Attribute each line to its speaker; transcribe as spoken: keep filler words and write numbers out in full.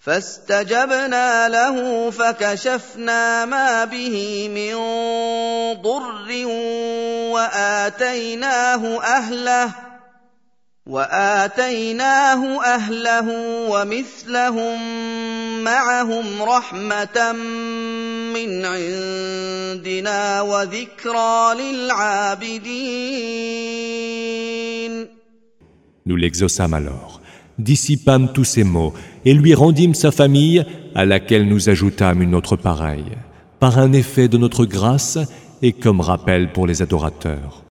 Speaker 1: فاستجبنا له فكشفنا ما به من ضر وآتيناه أهله وآتيناه أهله ومثلهم معهم رحمة من عندنا وذكرى للعابدين.
Speaker 2: Nous l'exaucâmes alors, dissipâmes tous ses maux et lui rendîmes sa famille à laquelle nous ajoutâmes une autre pareille, par un effet de notre grâce et comme rappel pour les adorateurs.